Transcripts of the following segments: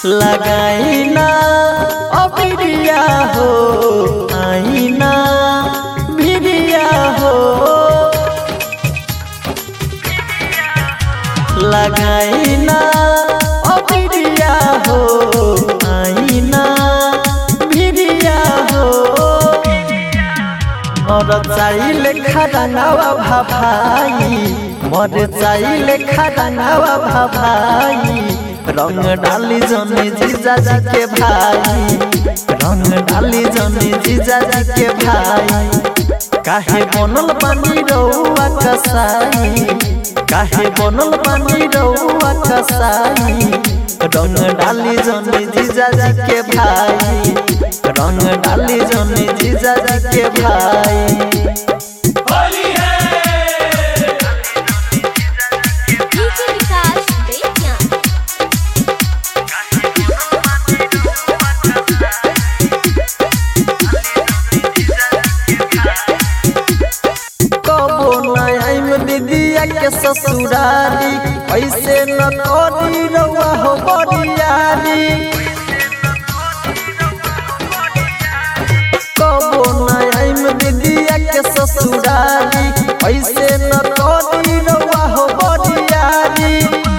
लगाईना अबिरिया हो आईना भिरिया हो लगाईना अबिरिया हो आईना भिरिया हो मोर चाइले खरंगावा भाभाई मोर चाइले खरंगावा भाभाई रंग डाली जनी जीजा जी के भाई रंग डाली जनी जीजा जी के भाई काहे बनल बानी रउआ कसाई काहे बनल बानी रउआ कसाई रंग डाली जनी जीजा जी के भाई रंग डाली जनी जीजा जी के भाई के ससुरारी ऐसे न करी रउआ हो बरियारी कबो न आइम दीदिया के ससुरारी ऐसे न करी रउआ हो बरियारी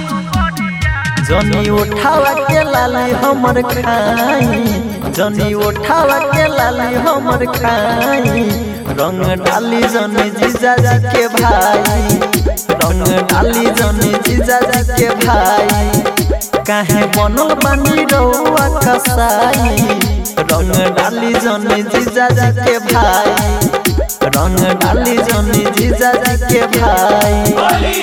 जनी उठावा के लाली हमर खाई जनी उठावा के लाली हमर खाई रंग डाली जनी जीजा जी के भाई रंग डाली जनी जीजा जी के भाई काहे बनल बानी रउआ कसाई रंग डाली जनी जीजा जी के भाई रंग डाली जनी जीजा जी के भाई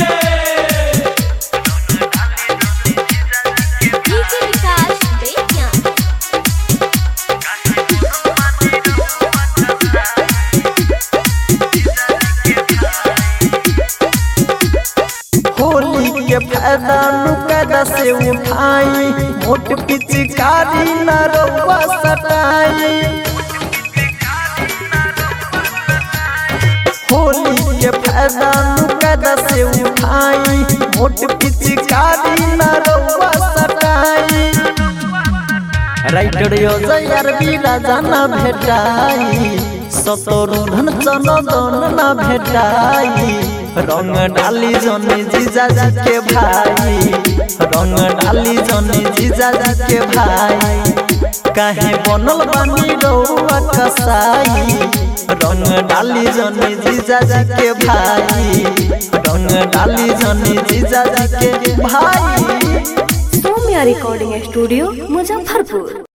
होली के फायदा नुकदा से उठाई मोट पिचकारी न रउआ सटाई होली के फायदा नुकदा से उठाई मोट पिचकारी न रउआ सटाई राइटर यो जयार बीरा जाना भेटाई सतरुधन चनदन न भेटाई रंग डाली जनी जीजा जी के भाई रंग डाली जनी जीजा जी के भाई काहे बनल बानी रउआ कसाई रंग डाली जनी जीजा जी के भाई रंग डाली जनी जीजा जी के भाई। Saumya recording studio Muzaffarpur.